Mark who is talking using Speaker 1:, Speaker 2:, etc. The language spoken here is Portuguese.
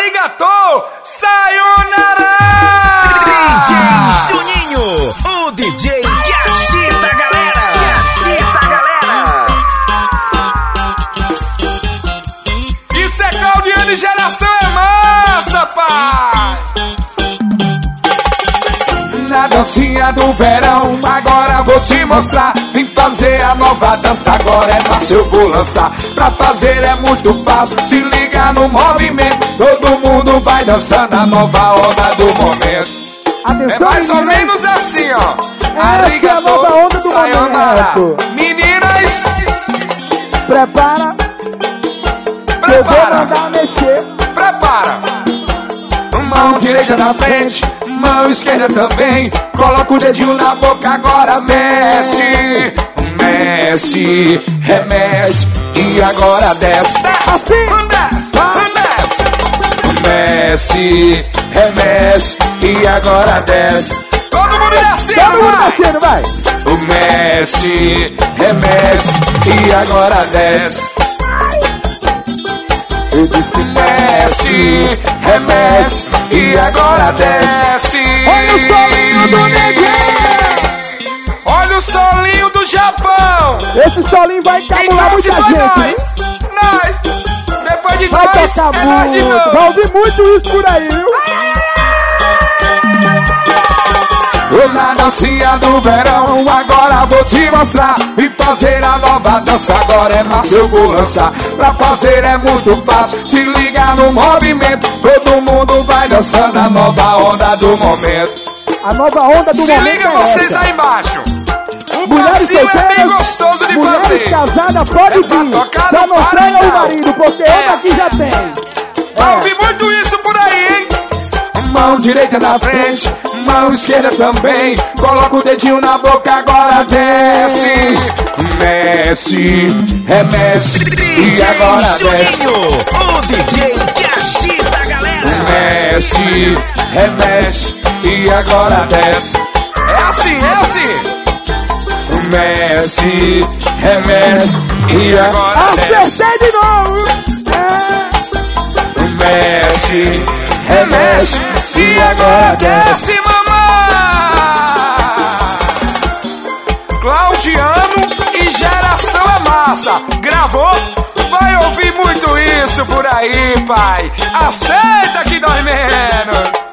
Speaker 1: arigatou, sayonara!
Speaker 2: DJ Juninho, o DJ que agita a galera.
Speaker 1: Isso é caldeano e geração é massa, pai! Na dancinha do verão, agora vou te mostrar. Vim fazer a nova dança, agora é massa, eu vou lançar. Pra fazer é muito fácil, se liga no movimento. Todo mundo vai dançando a nova onda do momento.
Speaker 3: Atenção,
Speaker 1: É mais ou
Speaker 3: meninas.
Speaker 1: menos assim, ó.
Speaker 3: Essa é a nova onda do
Speaker 1: sayonara.
Speaker 3: momento.
Speaker 1: Meninas,
Speaker 3: Prepara, que eu vou
Speaker 1: prepara,
Speaker 3: mandar mexer.
Speaker 1: prepara. Mão direita na frente, mão esquerda também. Coloca o dedinho na boca, agora mexe. Mexe, remexe. E agora desce.
Speaker 3: Assim.
Speaker 1: Desce, desce. Mexe, remexe. E agora desce. Todo mundo descendo,
Speaker 3: Todo mundo
Speaker 1: vai.
Speaker 3: mexendo, vai.
Speaker 1: O mexe, remexe. E agora desce. Mexe, remexe. E agora desce.
Speaker 3: Olha o solinho do neguinho.
Speaker 1: Olha o solinho do Japão.
Speaker 3: Esse solinho vai
Speaker 1: Quem
Speaker 3: encabular
Speaker 1: trouxe
Speaker 3: muita
Speaker 1: foi
Speaker 3: gente.
Speaker 1: nós. Nós. Depois de
Speaker 3: Vai
Speaker 1: nós,
Speaker 3: tocar
Speaker 1: é nós de
Speaker 3: muito.
Speaker 1: novo.
Speaker 3: Vai ouvir muito isso por aí, viu?
Speaker 1: Na dancinha do verão, agora vou te mostrar. E fazer a nova dança, agora é massa, eu vou lançar. Pra fazer é muito fácil, se liga no movimento. Todo mundo vai dançando a nova onda do momento.
Speaker 3: A nova onda do
Speaker 1: Se
Speaker 3: momento
Speaker 1: liga
Speaker 3: é
Speaker 1: vocês
Speaker 3: essa.
Speaker 1: aí embaixo. O
Speaker 3: Mulheres
Speaker 1: passinho é bem
Speaker 3: solteiras,
Speaker 1: gostoso de
Speaker 3: mulheres
Speaker 1: fazer.
Speaker 3: casadas pode
Speaker 1: É pra
Speaker 3: vir.
Speaker 1: tocar
Speaker 3: Só
Speaker 1: no
Speaker 3: não treina o
Speaker 1: paredão.
Speaker 3: marido, porque
Speaker 1: É.
Speaker 3: uma aqui já tem.
Speaker 1: Vai ouvir muito isso por aí, hein? Mão direita na frente, mão esquerda também. Coloca o dedinho na boca, agora desce. Mexe, remexe. E agora desce.
Speaker 2: Juninho, o DJ que agita a galera.
Speaker 1: Mexe, remexe. E agora desce. É assim, é assim. Mexe, remexe. E agora desce.
Speaker 3: Acertei de novo.
Speaker 1: Mexe, remexe. E agora desce, mamãe. Claudiano e geração é massa. Gravou? Vai ouvir muito isso por aí, pai. Aceita que dói menos.